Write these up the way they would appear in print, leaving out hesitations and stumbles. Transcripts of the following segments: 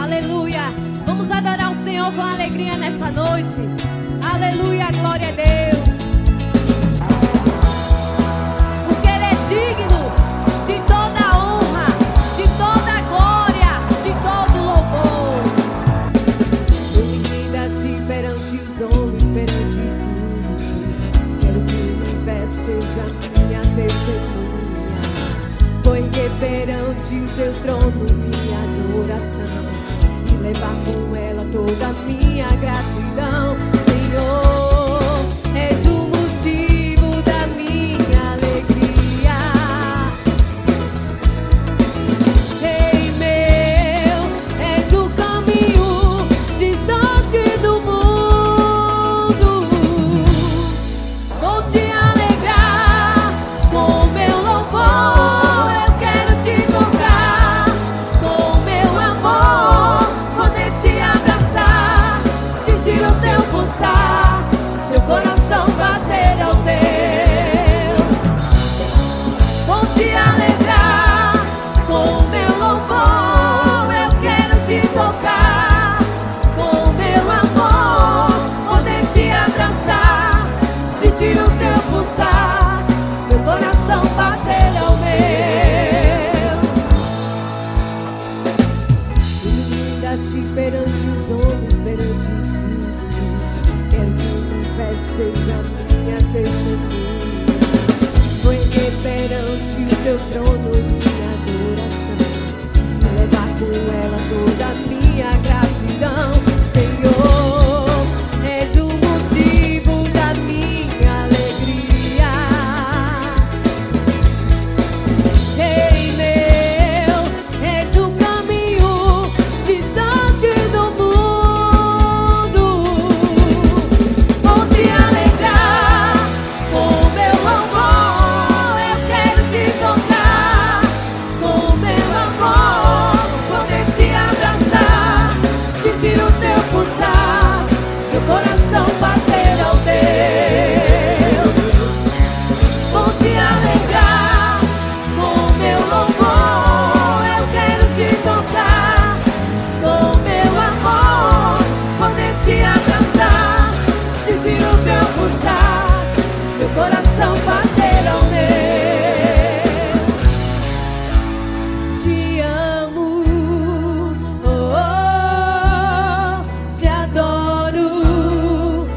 Aleluia. Vamos adorar o Senhor com alegria nessa noite. Aleluia, glória a Deus. Porque Ele é digno de toda a honra, de toda a glória, de todo o louvor. Unida-te perante os homens, perante tudo. Quero que o universo seja minha testemunha. Ponha perante o teu trono minha adoração e levar com ela toda a minha gratidão. Senhor, és o motivo da minha alegria. Rei meu, és o caminho distante do mundo. Vou te alegrar com meu louvor. Eu quero te tocar com meu amor, poder te abraçar, sentir o teu pulsar, meu coração bater ao teu. Vou te alegrar com meu louvor. Eu quero te tocar com meu amor, poder te abraçar, sentir o teu pulsar, meu coração bater ao meu. Unida-te perante os homens, perante tudo. Quero que o universo seja minha testemunha. Ponha perante o teu trono minha adoração e levar com ela toda a minha gratidão. Senhor, és o motivo da minha alegria. Rei meu, és o caminho distante do mundo. Vou te alegrar com meu louvor. Eu quero te tocar com meu amor, poder te abraçar, sentir o teu pulsar, meu coração bater ao teu. Vou te alegrar com meu louvor. Eu quero te tocar com meu amor, poder te abraçar, sentir o teu pulsar, meu coração bater ao meu. Te amo, oh, oh, te adoro,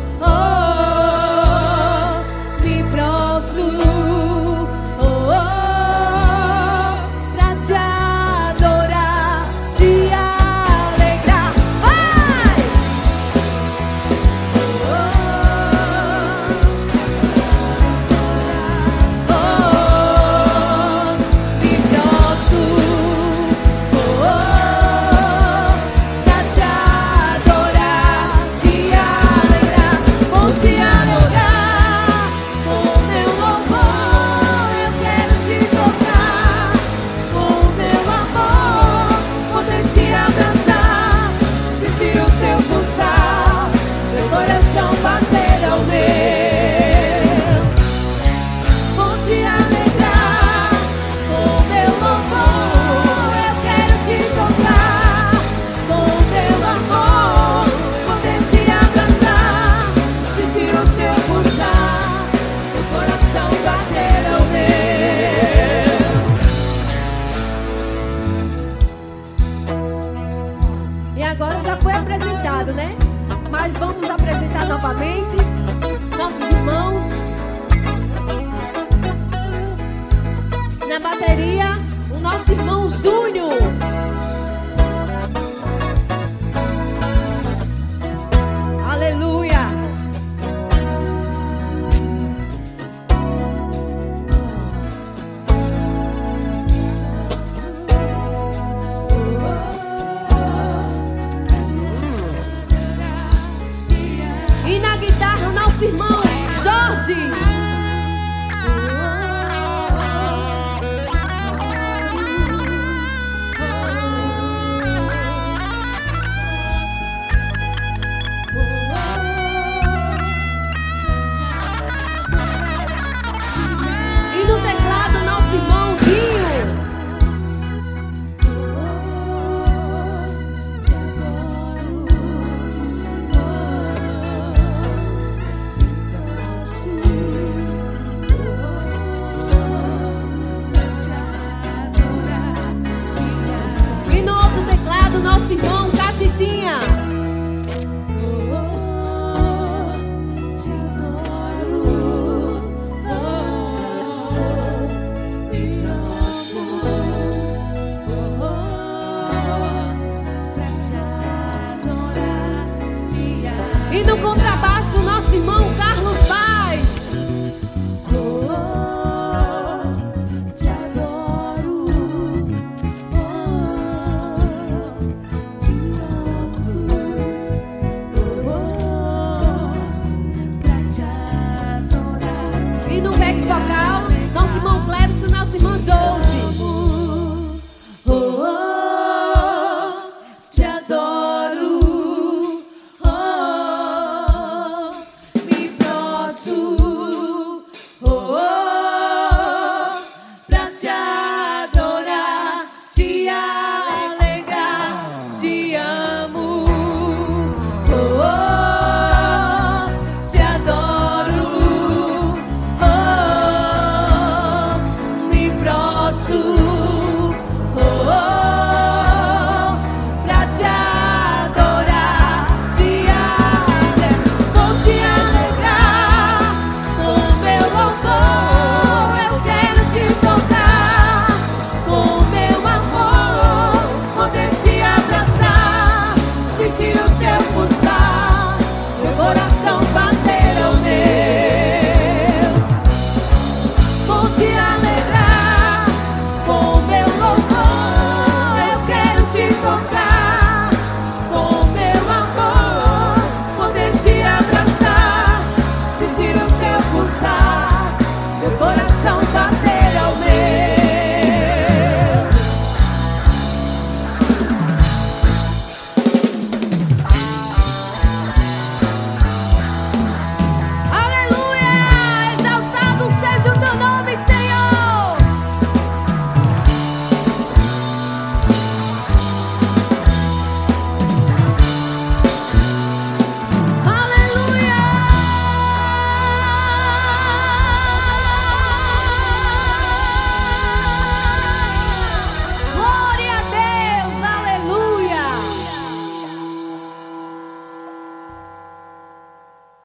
oh, me prostro, oh, oh, pra te adorar, te alegrar. Vai! Oh, me prostro, oh, oh, pra te adorar, te alegrar. Vou te adorar com meu louvor. Eu quero te tocar com meu amor, poder te abraçar, sentir o teu pulsar, meu coração bater ao meu. Vou te alegrar com meu louvor. Eu quero te tocar com meu amor, poder te abraçar, sentir o teu pulsar, meu coração bater ao meu. E agora já foi apresentado, né? Mas vamos apresentar novamente nossos irmãos. Na bateria, o nosso irmão Júnior. Aleluia. E na guitarra, o nosso irmão Jorge. nosso irmão Catitinha. E no contrabaixo